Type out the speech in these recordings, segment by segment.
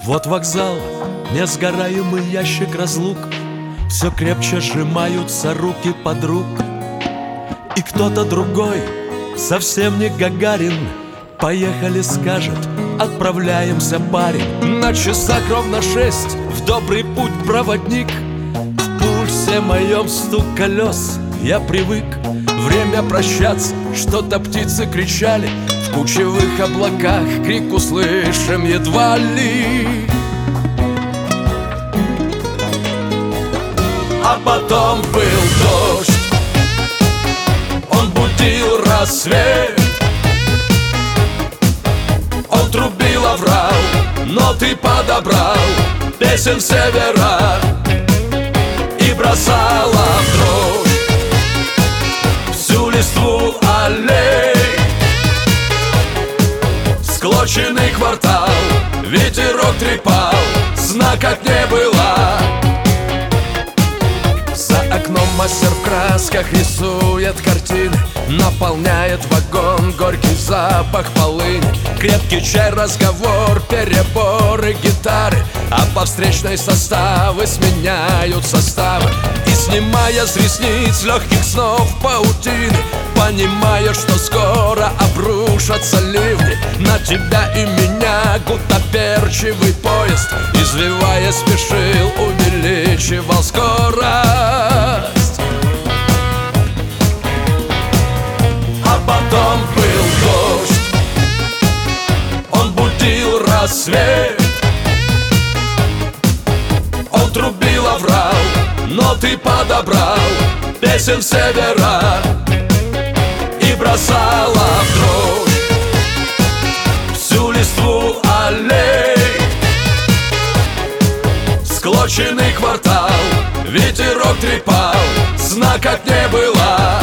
Вот вокзал, несгораемый ящик разлук, все крепче сжимаются руки подруг. И кто-то другой, совсем не Гагарин, поехали, скажет, отправляемся, парень. На часах ровно 6, в добрый путь проводник. В пульсе моем стук колес, я привык. Время прощаться, что-то птицы кричали. В кучевых облаках крик услышим едва ли. А потом был дождь, он будил рассвет. Он трубил, оврал, но ты подобрал песен севера и бросала в дрожь всю листву аллей. Склоченный квартал, ветерок трепал, знака не было. За окном мастер в красках рисует картины, наполняет вагон горький запах полыни. Крепкий чай, разговор, переборы гитары, а по встречной составы сменяют составы. И снимая с ресниц легких снов паутины, понимая, что скоро обрушатся ливни на тебя и меня, гутоперчивый поезд, извиваясь, спешил, увеличивал скорость. А потом был дождь, он будил рассвет. Он трубил, оврал, но ты подобрал песен севера и бросала в дрожь всю листву аллей. Склоченный квартал, ветерок трепал, знака не было.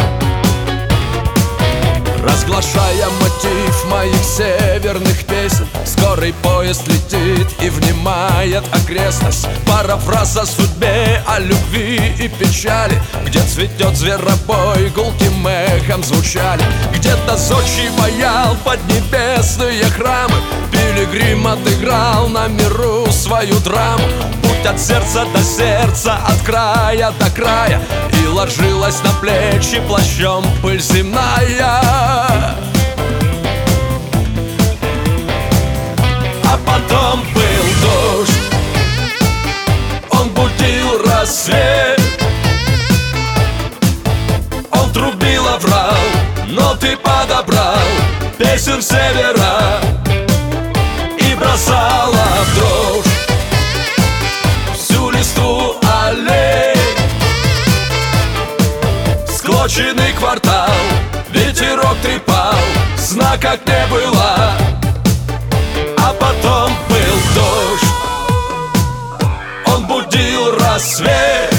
Разглашая мотив моих северных песен, скорый поезд летит и внимает окрестность. Пара фраз о судьбе, о любви и печали, где цветет зверобой, гулким эхом звучали. Где-то зодчий ваял поднебесные храмы, пилигрим отыграл на миру свою драму. Путь от сердца до сердца, от края до края, и ложилась на плечи плащом пыль земная. А потом был дождь, он будил рассвет. Он трубил, оврал, но ты подобрал песен севера и бросала в дрожь всю листву аллей. Склоченный квартал, ветерок трепал, знака не было. А потом был дождь, он будил рассвет.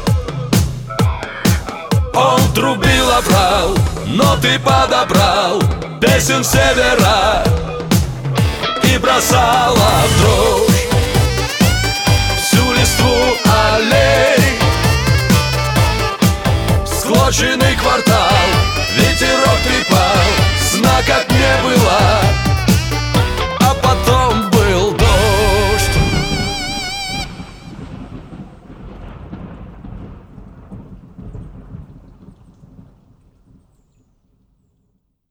Он трубил, оврал, но ты подобрал песен севера и бросала в дрожь всю листву аллей. Склоченный квартал, ветерок трепал, знака не было.